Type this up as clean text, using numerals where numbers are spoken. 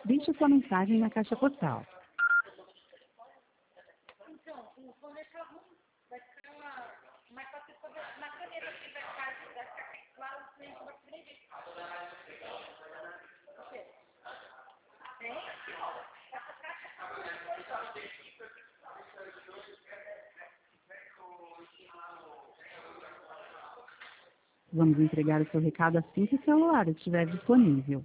Deixe sua mensagem na caixa postal. Então, o som deixa ruim. Vai ficar mais fácil na caneta que vai ficar claro o cliente vai escrever. Tem? Essa caixa Vamos entregar o seu recado assim que o celular estiver disponível.